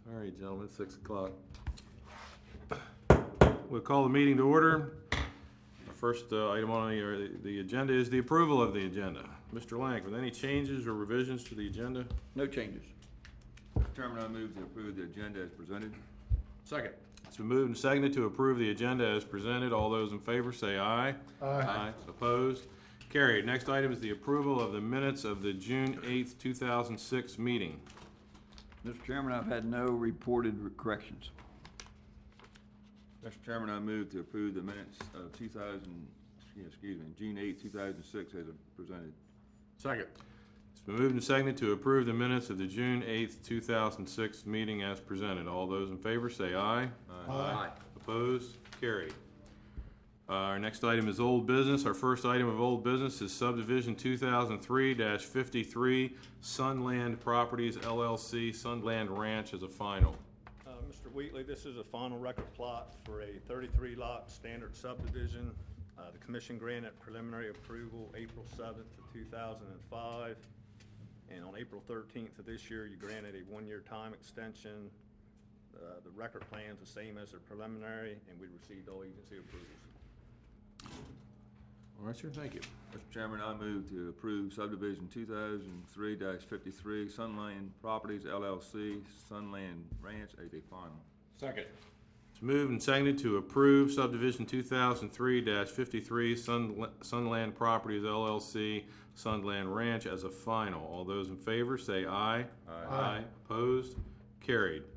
All right, gentlemen, 6 o'clock. We'll call the meeting to order. Our first item on the agenda is the approval of the agenda. Mr. Lang, with any changes or revisions to the agenda? No changes. Mr. Chairman, I move to approve the agenda as presented. Second. It's been moved and seconded to approve the agenda as presented. All those in favor say aye. Aye. Opposed? Carried. Next item is the approval of the minutes of the June 8th, 2006 meeting. Mr. Chairman, I've had no reported corrections. Mr. Chairman, I move to approve the minutes of June 8, 2006 as presented. Second. It's been moved and seconded to approve the minutes of the June 8th, 2006 meeting as presented. All those in favor say aye. Aye. Opposed? Carried. Our next item is old business. Our first item of old business is subdivision 2003-53 Sunland Properties LLC, Sunland Ranch as a final. Mr. Wheatley, this is a final record plot for a 33-lot standard subdivision. The commission granted preliminary approval April 7th of 2005. And on April 13th of this year, you granted a one-year time extension. The record plan's the same as the preliminary, and we received all agency approvals. All right, sir. Thank you. Mr. Chairman, I move to approve subdivision 2003-53 Sunland Properties LLC, Sunland Ranch as a final. Second. It's moved and seconded to approve subdivision 2003-53 Sunland Properties LLC, Sunland Ranch as a final. All those in favor say aye. Aye. Opposed? Carried.